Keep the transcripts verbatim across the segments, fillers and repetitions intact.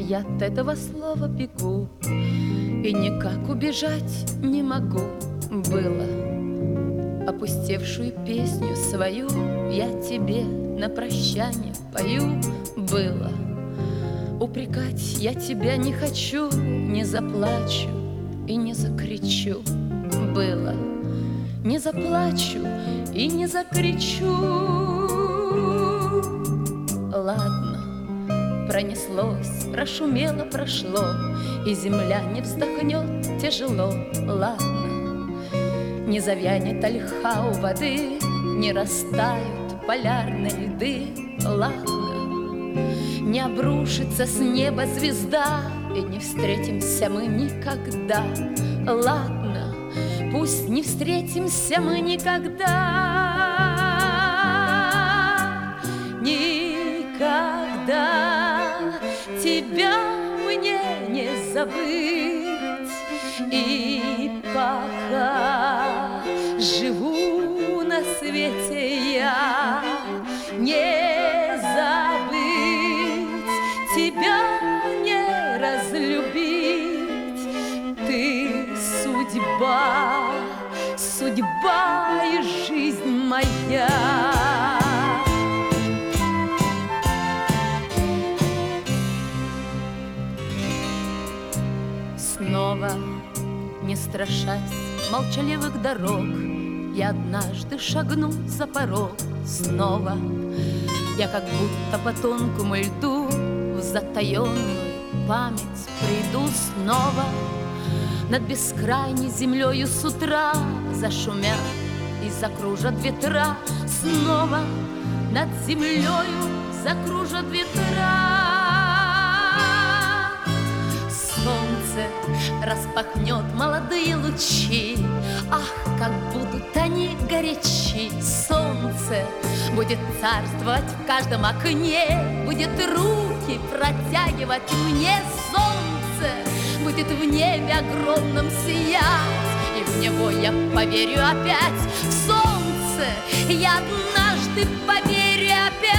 я от этого слова бегу, и никак убежать не могу. Было опустевшую песню свою я тебе на прощание пою. Было упрекать я тебя не хочу, не заплачу и не закричу. Было не заплачу и не закричу. Ладно, пронеслось, прошумело, прошло, и земля не вздохнет тяжело. Ладно, не завянет ольха у воды, не растают полярные льды. Ладно, не обрушится с неба звезда, и не встретимся мы никогда. Ладно, пусть не встретимся мы никогда. Никогда тебя мне не забыть. И пока живу на свете я, не забыть тебя, не разлюбить. Ты судьба, судьба и жизнь моя. Снова, не страшась молчаливых дорог, я однажды шагну за порог. Снова я как будто по тонкому льду в затаенную память приду. Снова над бескрайней землею с утра зашумят и закружат ветра. Снова над землею закружат ветра. Солнце распахнет молодые лучи, ах, как будут они горячи. Солнце будет царствовать в каждом окне, будет руки протягивать мне. Солнце будет в небе огромном сиять, и в него я поверю опять. В солнце я однажды поверю опять.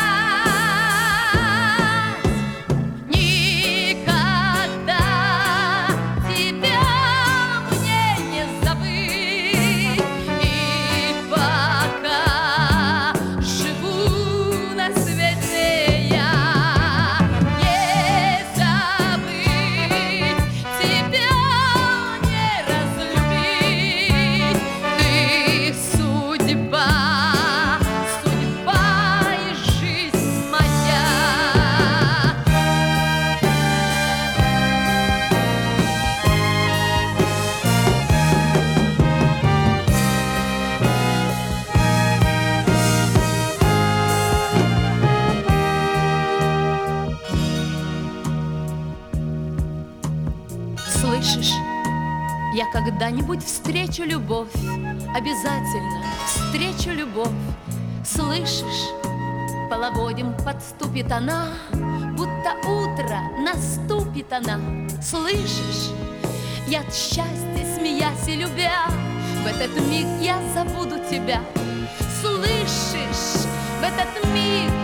Слышишь, я когда-нибудь встречу любовь, обязательно встречу любовь. Слышишь, половодьем подступит она, будто утро наступит она. Слышишь, я от счастья, смеясь и любя, в этот миг я забуду тебя. Слышишь, в этот миг